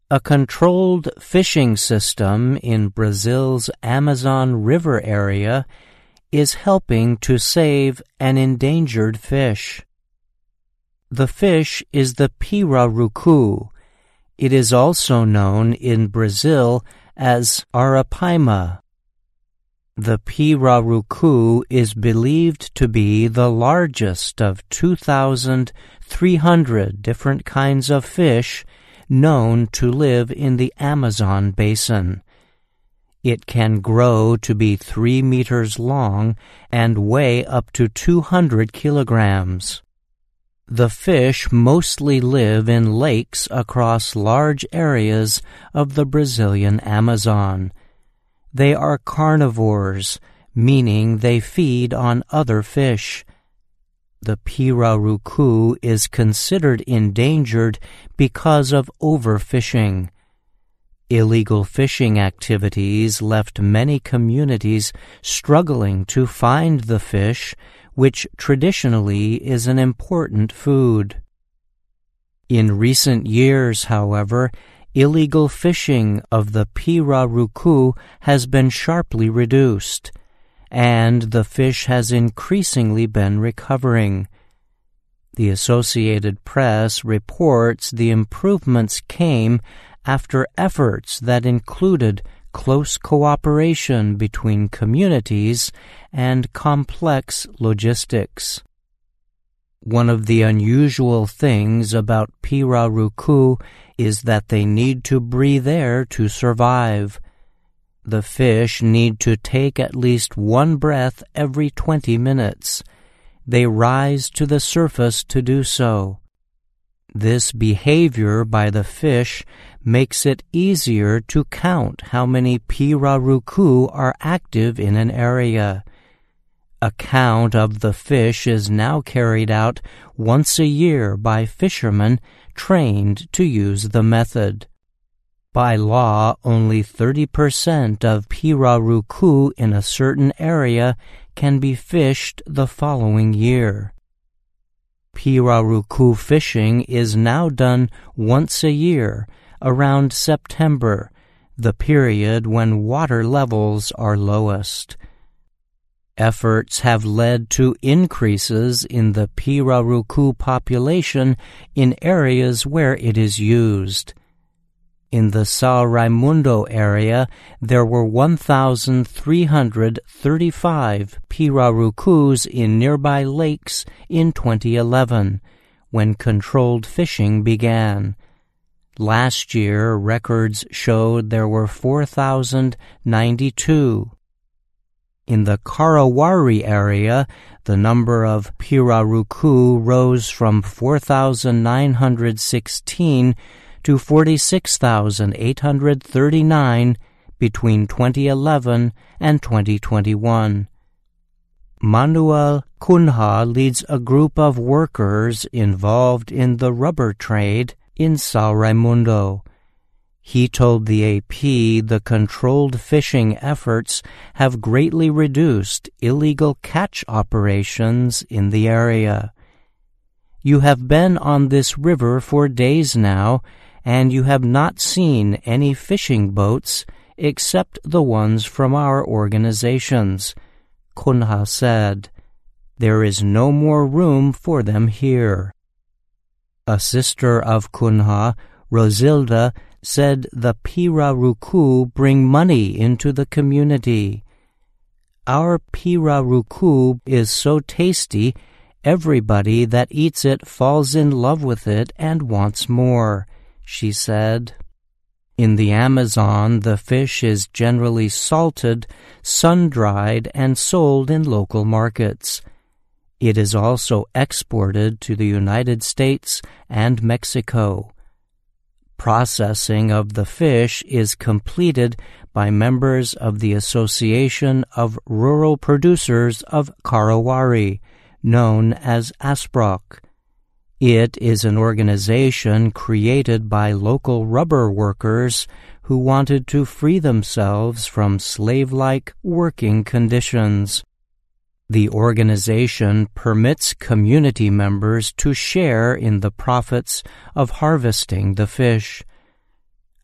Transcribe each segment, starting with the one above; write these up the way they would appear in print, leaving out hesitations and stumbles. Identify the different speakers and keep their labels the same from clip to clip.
Speaker 1: A controlled fishing system in Brazil's Amazon River area is helping to save an endangered fish. The fish is the pirarucu. It is also known in Brazil as arapaima. The pirarucu is believed to be the largest of 2,300 different kinds of fish known to live in the Amazon basin. It can grow to be 3 meters long and weigh up to 200 kilograms. The fish mostly live in lakes across large areas of the Brazilian Amazon. They are carnivores, meaning they feed on other fish. The pirarucu is considered endangered because of overfishing. Illegal fishing activities left many communities struggling to find the fish, which traditionally is an important food. In recent years, however, illegal fishing of the pirarucu has been sharply reduced, and the fish has increasingly been recovering. The Associated Press reports the improvements came after efforts that included close cooperation between communities and complex logistics. One of the unusual things about pirarucu is that they need to breathe air to survive. The fish need to take at least one breath every 20 minutes. They rise to the surface to do so. This behavior by the fish makes it easier to count how many pirarucu are active in an area. A count of the fish is now carried out once a year by fishermen trained to use the method. By law, only 30% of pirarucu in a certain area can be fished the following year. Pirarucu fishing is now done once a year, around September, the period when water levels are lowest. Efforts have led to increases in the pirarucu population in areas where it is used. In the São Raimundo area, there were 1,335 pirarucus in nearby lakes in 2011, when controlled fishing began. Last year, records showed there were 4,092. In the Karawari area, the number of pirarucu rose from 4,916 to 46,839 between 2011 and 2021. Manuel Cunha leads a group of workers involved in the rubber trade in São Raimundo. He told the AP the controlled fishing efforts have greatly reduced illegal catch operations in the area. You have been on this river for days now, and you have not seen any fishing boats except the ones from our organizations, Cunha said. There is no more room for them here. A sister of Cunha, Rosilda, said the pirarucu bring money into the community. Our pirarucu is so tasty, everybody that eats it falls in love with it and wants more, she said. In the Amazon, the fish is generally salted, sun-dried, and sold in local markets. It is also exported to the United States and Mexico. Processing of the fish is completed by members of the Association of Rural Producers of Karawari, known as ASPROC. It is an organization created by local rubber workers who wanted to free themselves from slave-like working conditions. The organization permits community members to share in the profits of harvesting the fish.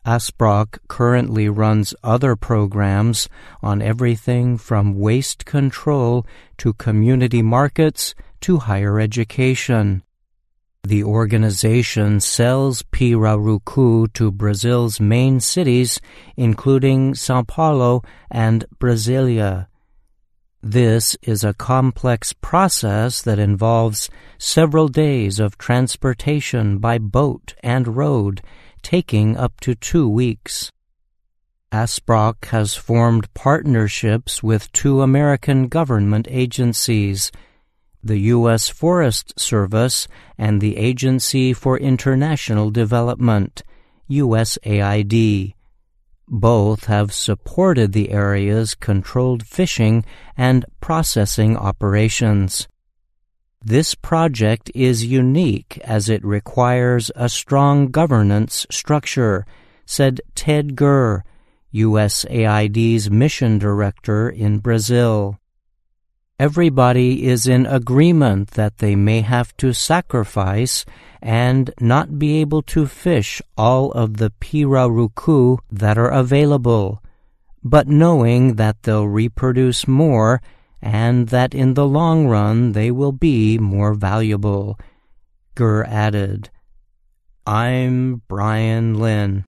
Speaker 1: Asbrock currently runs other programs on everything from waste control to community markets to higher education. The organization sells pirarucu to Brazil's main cities, including São Paulo and Brasilia. This is a complex process that involves several days of transportation by boat and road, taking up to 2 weeks. Asbrock has formed partnerships with 2 American government agencies, the U.S. Forest Service and the Agency for International Development, USAID. Both have supported the area's controlled fishing and processing operations. This project is unique as it requires a strong governance structure, said Ted Gurr, USAID's mission director in Brazil. Everybody is in agreement that they may have to sacrifice and not be able to fish all of the pirarucu that are available, but knowing that they'll reproduce more and that in the long run they will be more valuable. Gurr added, "I'm Brian Lynn."